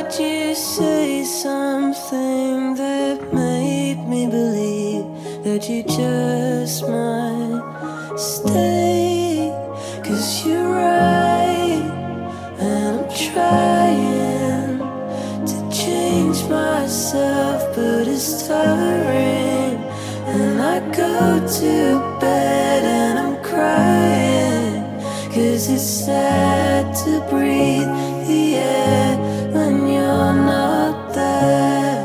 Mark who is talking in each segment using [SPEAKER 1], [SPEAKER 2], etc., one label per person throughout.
[SPEAKER 1] heard you say something that made me believe that you just might stay. 'Cause you're right, and I'm trying to change myself, but it's tiring. And I go to bed and I'm crying, 'cause it's sad to breathe the air when you're not there.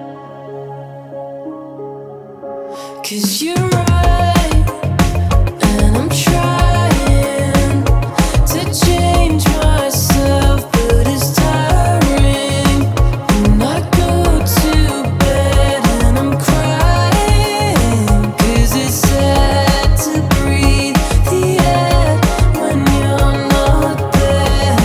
[SPEAKER 1] 'Cause you're right, and I'm trying to change myself, but it's tiring. And I go to bed and I'm crying, 'cause it's sad to breathe the air when you're not there.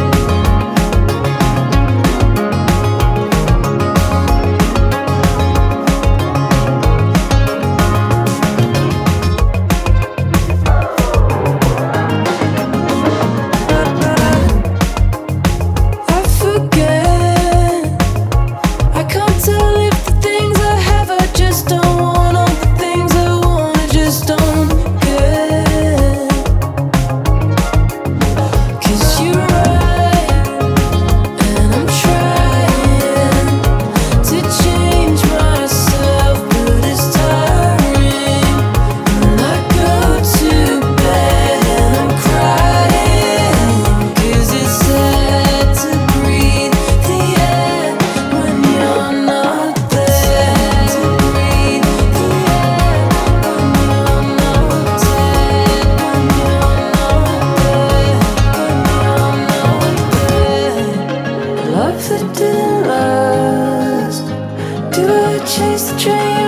[SPEAKER 1] I forget, I can't tell if the things I have I just don't want, all the things I want I just don't get. 'Cause you're right, and I'm trying to change myself, but it's tiring. And I go to bed and I'm crying, 'cause it's sad to breathe the air when you're not there. To breathe the air when you're not there. When you're not there. When you're not there. Love that didn't last. Do I chase the train